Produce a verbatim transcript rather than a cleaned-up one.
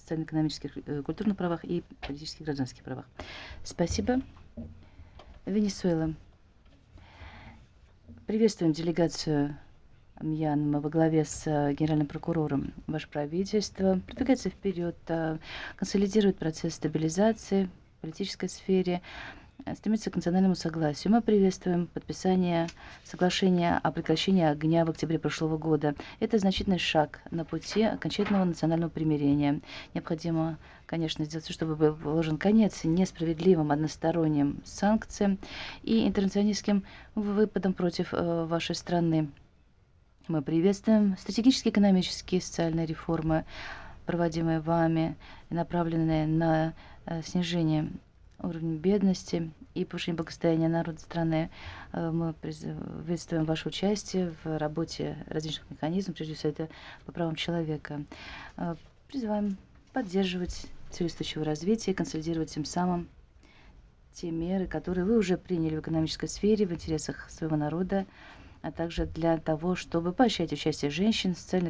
социально-экономических, э, культурных правах и политических и гражданских правах. Спасибо. Венесуэла. Приветствуем делегацию Мьянмы во главе с э, генеральным прокурором. Ваше правительство продвигается вперед, э, консолидирует процесс стабилизации в политической сфере, э, стремится к национальному согласию. Мы приветствуем подписание соглашения о прекращении огня в октябре прошлого года. Это значительный шаг на пути окончательного национального примирения. Необходимо, конечно, сделать все, чтобы был положен конец несправедливым односторонним санкциям и интервенционистским выпадам против э, вашей страны. Мы приветствуем стратегические экономические и социальные реформы, проводимые вами, направленные на э, снижение уровня бедности и повышение благосостояния народа страны. Э, Мы приветствуем ваше участие в работе различных механизмов, прежде всего это по правам человека. Э, Призываем поддерживать цель устойчивого развития, консолидировать тем самым те меры, которые вы уже приняли в экономической сфере в интересах своего народа, а также для того, чтобы поощрять участие женщин в социальной